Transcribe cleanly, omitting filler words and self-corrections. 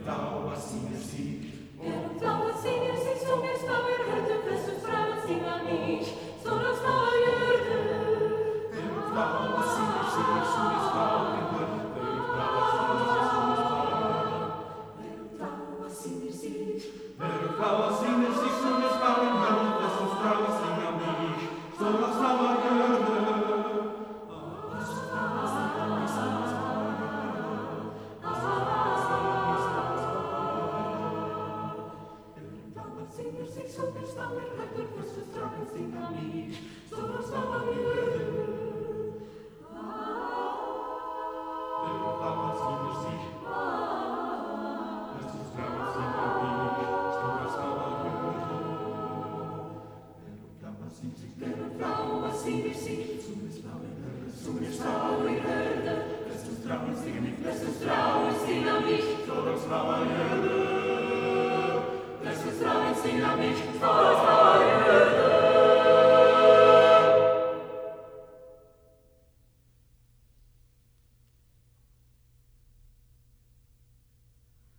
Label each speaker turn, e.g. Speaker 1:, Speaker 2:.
Speaker 1: blauer Sinneslied.
Speaker 2: Während blauer Sinneslied som es blauer Hörde, festes Frauen singa mich, so das blaue Jörde.
Speaker 1: Während blauer Sinneslied som es blauer Hörde, während blauer Sinneslied. Während blauer Sinneslied som es blauer Hörde, festes Frauen singa mich, so das blaue Jörde. Blauer Jörde.